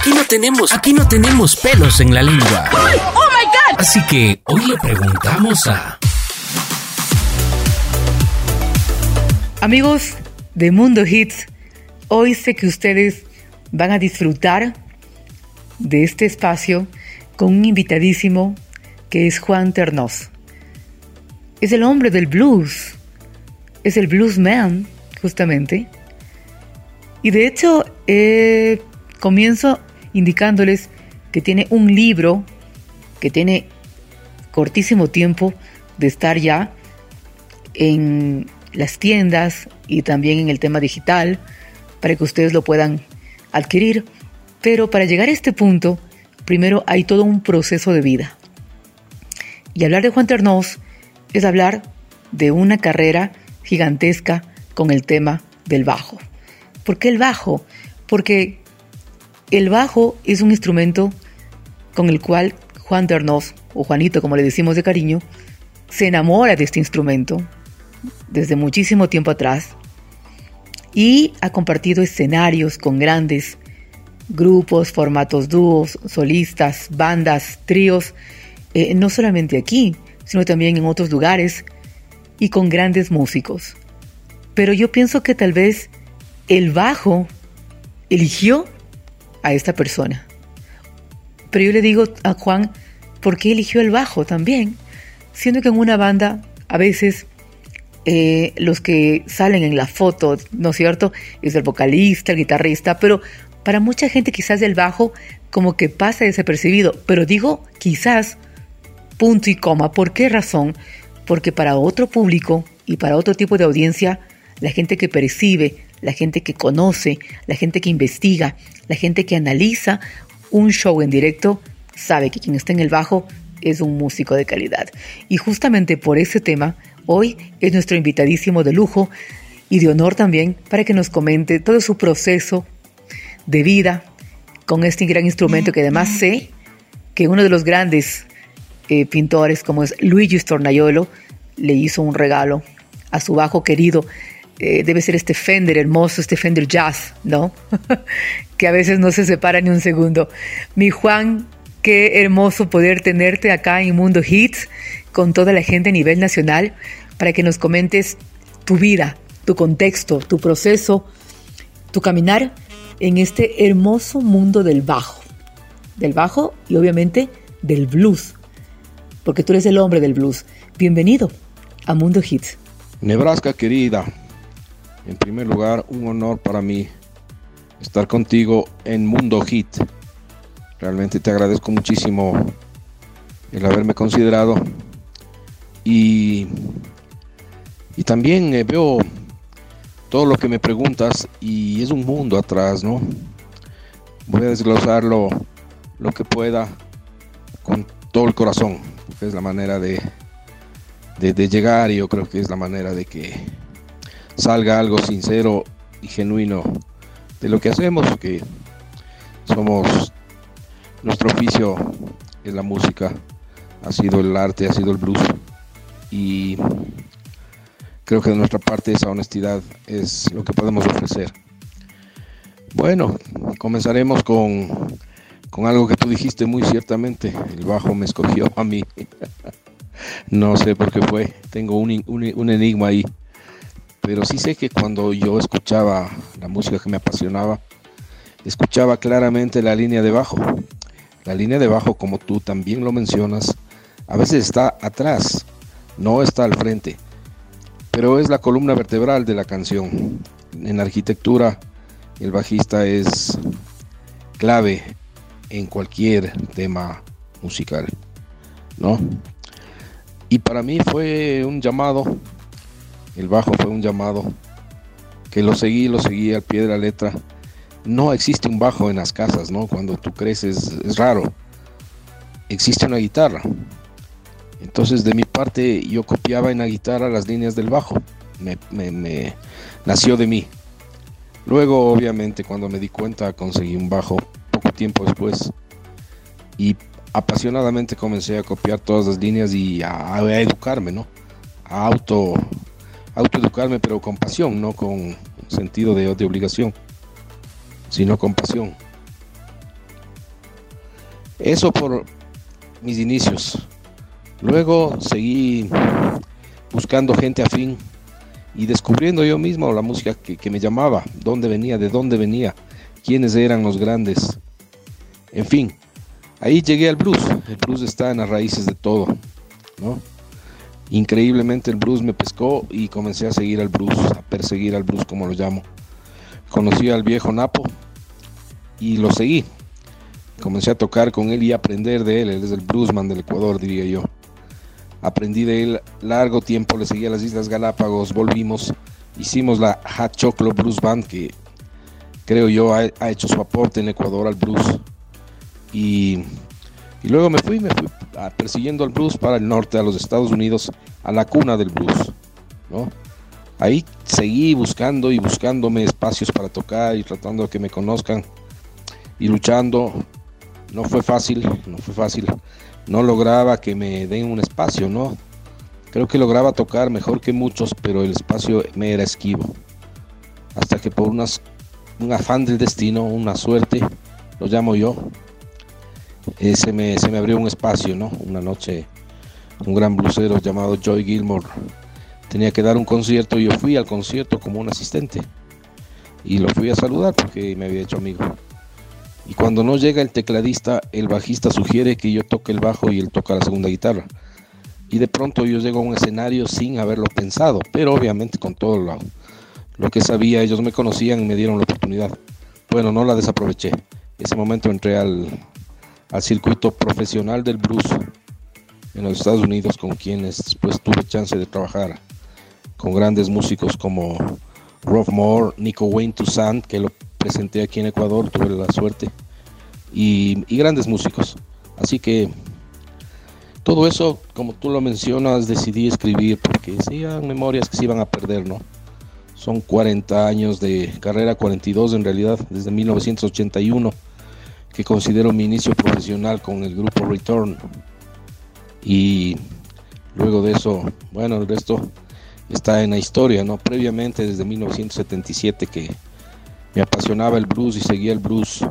Aquí no tenemos pelos en la lengua. ¡Oh, my God! Así que hoy le preguntamos a... Amigos de Mundo Hits, hoy sé que ustedes van a disfrutar de este espacio con un invitadísimo que es Juan Ternós. Es el hombre del blues, es el bluesman, justamente. Y de hecho, comienzo indicándoles que tiene un libro que tiene cortísimo tiempo de estar ya en las tiendas y también en el tema digital para que ustedes lo puedan adquirir. Pero para llegar a este punto, primero hay todo un proceso de vida. Y hablar de Juan Ternós es hablar de una carrera gigantesca con el tema del bajo. ¿Por qué el bajo? Porque el bajo es un instrumento con el cual Juan Ternós, o Juanito como le decimos de cariño, se enamora de este instrumento desde muchísimo tiempo atrás y ha compartido escenarios con grandes grupos, formatos dúos, solistas, bandas, tríos, no solamente aquí, sino también en otros lugares y con grandes músicos. Pero yo pienso que tal vez el bajo eligió a esta persona. Pero yo le digo a Juan, ¿por qué eligió el bajo también? Siendo que en una banda, a veces, los que salen en la foto, ¿no es cierto?, es el vocalista, el guitarrista, pero para mucha gente quizás el bajo como que pasa desapercibido. Pero digo quizás, punto y coma. ¿Por qué razón? Porque para otro público y para otro tipo de audiencia, la gente que percibe, la gente que conoce, la gente que investiga, la gente que analiza un show en directo, sabe que quien está en el bajo es un músico de calidad. Y justamente por ese tema, hoy es nuestro invitadísimo de lujo y de honor también para que nos comente todo su proceso de vida con este gran instrumento que además sé que uno de los grandes pintores como es Luigi Stornaiolo le hizo un regalo a su bajo querido. Debe ser este Fender hermoso, este Fender Jazz, ¿no? Que a veces no se separa ni un segundo. Mi Juan, qué hermoso poder tenerte acá en Mundo Hits con toda la gente a nivel nacional para que nos comentes tu vida, tu contexto, tu proceso, tu caminar en este hermoso mundo del bajo y obviamente del blues, porque tú eres el hombre del blues. Bienvenido a Mundo Hits. Nebraska querida, en primer lugar, un honor para mí estar contigo en Mundo Hit. Realmente te agradezco muchísimo el haberme considerado y también veo todo lo que me preguntas y es un mundo atrás, ¿no? Voy a desglosar lo que pueda con todo el corazón, porque es la manera de llegar, y yo creo que es la manera de que salga algo sincero y genuino de lo que hacemos, que somos, nuestro oficio es la música, ha sido el arte, ha sido el blues, y creo que de nuestra parte esa honestidad es lo que podemos ofrecer. Bueno, comenzaremos con algo que tú dijiste muy ciertamente. El bajo me escogió a mí. No sé por qué fue, tengo un enigma ahí, pero sí sé que cuando yo escuchaba la música que me apasionaba, escuchaba claramente la línea de bajo. La línea de bajo, como tú también lo mencionas, a veces está atrás, no está al frente, pero es la columna vertebral de la canción. En arquitectura, el bajista es clave en cualquier tema musical, ¿no? Y para mí fue un llamado, el bajo fue un llamado, que lo seguí al pie de la letra. No existe un bajo en las casas, ¿no? Cuando tú creces es raro. Existe una guitarra. Entonces de mi parte yo copiaba en la guitarra las líneas del bajo. Me nació de mí. Luego obviamente cuando me di cuenta conseguí un bajo poco tiempo después. Y apasionadamente comencé a copiar todas las líneas y a educarme, ¿no? A autoeducarme, pero con pasión, no con sentido de obligación, sino con pasión. Eso por mis inicios. Luego seguí buscando gente afín y descubriendo yo mismo la música que me llamaba, dónde venía, de dónde venía, quiénes eran los grandes. En fin, ahí llegué al blues. El blues está en las raíces de todo, ¿no? Increíblemente el blues me pescó y comencé a seguir al blues, a perseguir al blues como lo llamo. Conocí al viejo Napo y lo seguí. Comencé a tocar con él y a aprender de él. Él es el bluesman del Ecuador, diría yo. Aprendí de él largo tiempo, le seguí a las Islas Galápagos, volvimos, hicimos la Hot Chocolate Blues Band, que creo yo ha hecho su aporte en Ecuador al blues. Y luego me fui persiguiendo el blues para el norte, a los Estados Unidos, a la cuna del blues, ¿no? Ahí seguí buscando y buscándome espacios para tocar y tratando de que me conozcan y luchando. No fue fácil. No lograba que me den un espacio, ¿no? Creo que lograba tocar mejor que muchos, pero el espacio me era esquivo. Hasta que por un afán del destino, una suerte, lo llamo yo, se me abrió un espacio, ¿no? Una noche, un gran bluesero llamado Joy Gilmore tenía que dar un concierto y yo fui al concierto como un asistente. Y lo fui a saludar porque me había hecho amigo. Y cuando no llega el tecladista, el bajista sugiere que yo toque el bajo y él toca la segunda guitarra. Y de pronto yo llego a un escenario sin haberlo pensado, pero obviamente con todo lo que sabía. Ellos me conocían y me dieron la oportunidad. Bueno, no la desaproveché. Ese momento entré al circuito profesional del blues en los Estados Unidos, con quienes después tuve chance de trabajar con grandes músicos como Rob Moore, Nico Wayne Toussaint, que lo presenté aquí en Ecuador, tuve la suerte, y grandes músicos. Así que todo eso, como tú lo mencionas, decidí escribir porque eran memorias que se iban a perder, ¿no? Son 40 años de carrera, 42 en realidad, desde 1981, que considero mi inicio profesional con el grupo Return. Y luego de eso, bueno, el resto está en la historia, ¿no? Previamente, desde 1977, que me apasionaba el blues y seguía el blues.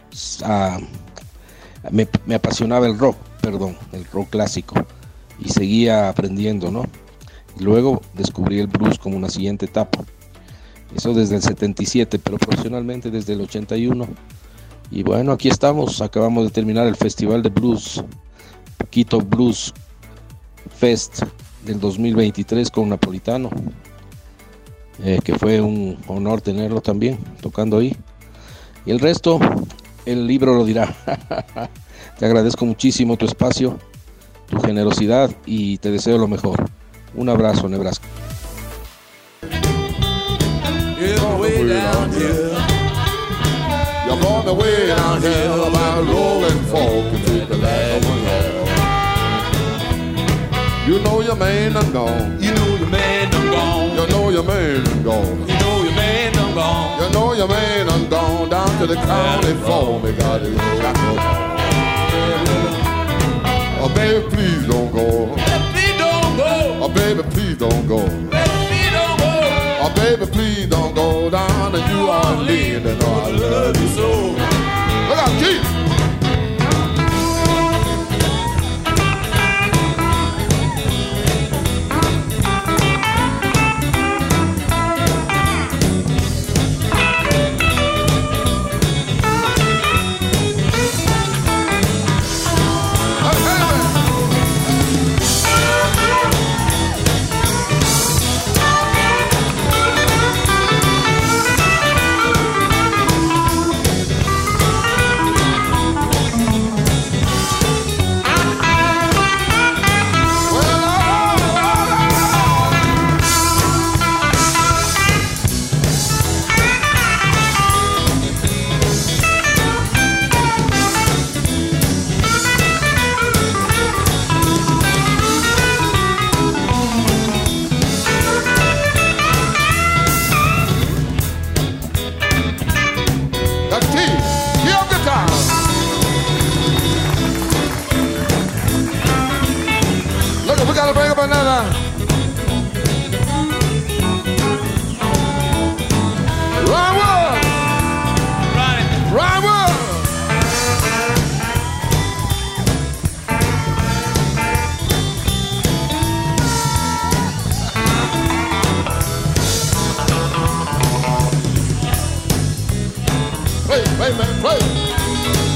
Me apasionaba el rock clásico, y seguía aprendiendo, ¿no? Y luego descubrí el blues como una siguiente etapa. Eso desde el 77, pero profesionalmente desde el 81. Y bueno, aquí estamos, acabamos de terminar el Festival de Blues, Quito Blues Fest del 2023 con Napolitano, que fue un honor tenerlo también tocando ahí. Y el resto, el libro lo dirá. Te agradezco muchísimo tu espacio, tu generosidad, y te deseo lo mejor. Un abrazo, Nebraska. You're on the way down here about rolling folk and take the last one home. You know your man done gone. You know your man done gone. You know your man done gone. You know your man done gone. You know your man done gone down to the county for me. Got it. Oh, baby, please don't go. Please don't go. Oh, baby, please don't go. Please don't go. Oh, baby, please don't go down to New Orleans. And I love you so. Look out, Keith. play, man, play.